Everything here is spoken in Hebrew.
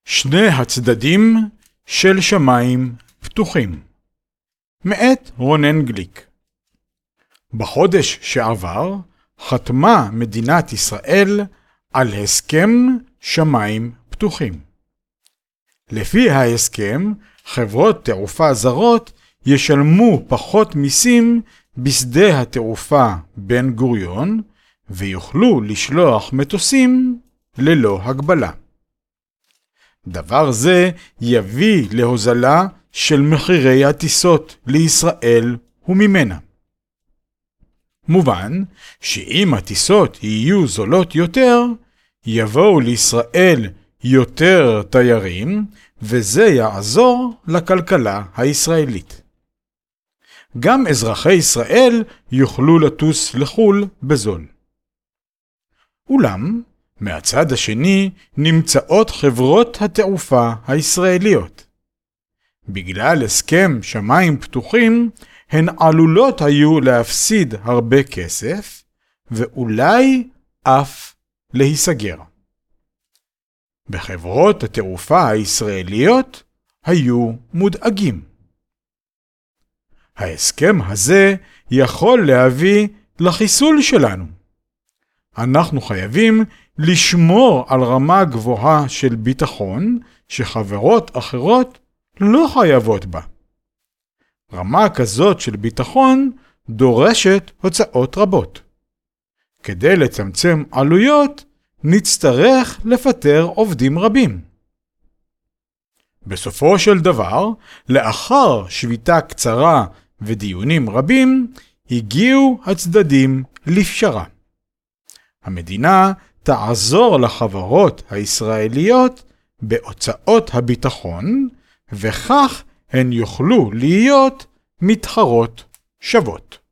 שני הצדדים של שמיים פתוחים. מאת רונן גליק. בחודש שעבר חתמה מדינת ישראל על הסכם שמיים פתוחים. לפי ההסכם, חברות תעופה זרות ישלמו פחות מיסים בשדה התעופה בן גוריון, ויוכלו לשלוח מטוסים ללא הגבלה. דבר זה יביא להוזלה של מחירי הטיסות לישראל וממנה. מובן שאם הטיסות יהיו זולות יותר, יבואו לישראל יותר תיירים, וזה יעזור לכלכלה הישראלית. גם אזרחי ישראל יוכלו לטוס לחול בזול. אולם, מהצד השני נמצאות חברות התעופה הישראליות. בגלל הסכם שמיים פתוחים, הן עלולות היו להפסיד הרבה כסף, ואולי אף להיסגר. בחברות התעופה הישראליות היו מודאגים. ההסכם הזה יכול להביא לחיסול שלנו. אנחנו חייבים לשמור על רמה גבוהה של ביטחון שחברות אחרות לא חייבות בה. רמה כזאת של ביטחון דורשת הוצאות רבות. כדי לצמצם עלויות, נצטרך לפטר עובדים רבים. בסופו של דבר, לאחר שביתה קצרה ודיונים רבים, הגיעו הצדדים לפשרה. המדינה תעזור לחברות הישראליות בהוצאות הביטחון, וכך הן יוכלו להיות מתחרות שוות.